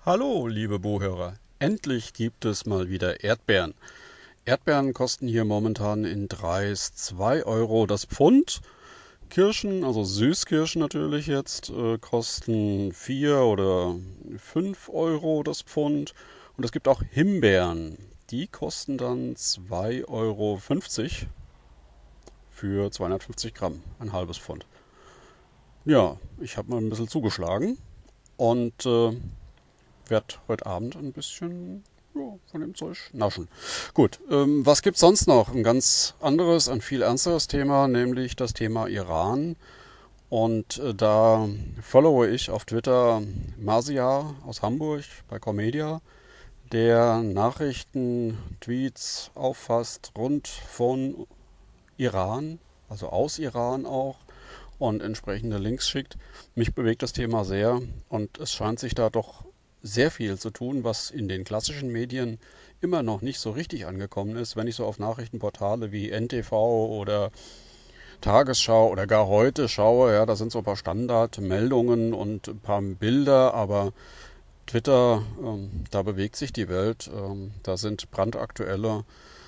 Hallo, liebe Buchhörer. Endlich gibt es mal wieder Erdbeeren. Erdbeeren kosten hier momentan in Dreis 2 Euro das Pfund. Kirschen, also Süßkirschen natürlich jetzt, kosten 4 oder 5 Euro das Pfund. Und es gibt auch Himbeeren. Die kosten dann 2,50 Euro für 250 Gramm, ein halbes Pfund. Ja, ich habe mal ein bisschen zugeschlagen und werde heute Abend ein bisschen von dem Zeug naschen. Gut, was gibt's sonst noch? Ein ganz anderes, ein viel ernsteres Thema, nämlich das Thema Iran. Und da followe ich auf Twitter Masia aus Hamburg bei Comedia, der Nachrichten, Tweets auffasst rund von Iran, also aus Iran auch, und entsprechende Links schickt. Mich bewegt das Thema sehr und es scheint sich da doch sehr viel zu tun, was in den klassischen Medien immer noch nicht so richtig angekommen ist. Wenn ich so auf Nachrichtenportale wie NTV oder Tagesschau oder gar heute schaue, ja, da sind so ein paar Standardmeldungen und ein paar Bilder, aber Twitter, da bewegt sich die Welt, da sind brandaktuelle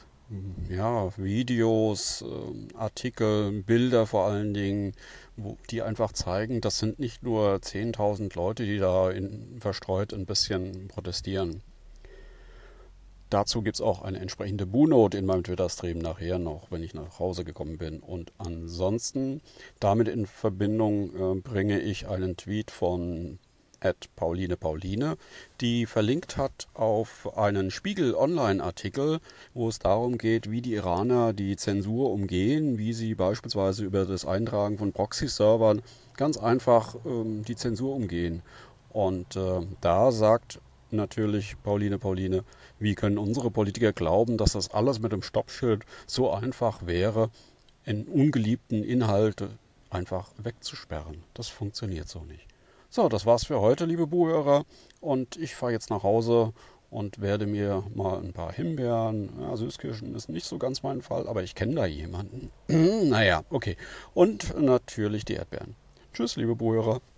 Videos, Artikel, Bilder vor allen Dingen, die einfach zeigen, das sind nicht nur 10.000 Leute, die da verstreut ein bisschen protestieren. Dazu gibt es auch eine entsprechende Buhnote in meinem Twitter-Stream nachher noch, wenn ich nach Hause gekommen bin. Und ansonsten damit in Verbindung bringe ich einen Tweet von @pauline, die verlinkt hat auf einen Spiegel-Online-Artikel, wo es darum geht, wie die Iraner die Zensur umgehen, wie sie beispielsweise über das Eintragen von Proxy-Servern ganz einfach die Zensur umgehen. Und da sagt natürlich Pauline, wie können unsere Politiker glauben, dass das alles mit dem Stoppschild so einfach wäre, in ungeliebten Inhalte einfach wegzusperren. Das funktioniert so nicht. So, das war's für heute, liebe Buchhörer. Und ich fahre jetzt nach Hause und werde mir mal ein paar Himbeeren, ja, Süßkirschen ist nicht so ganz mein Fall, aber ich kenne da jemanden. Naja, okay. Und natürlich die Erdbeeren. Tschüss, liebe Buchhörer.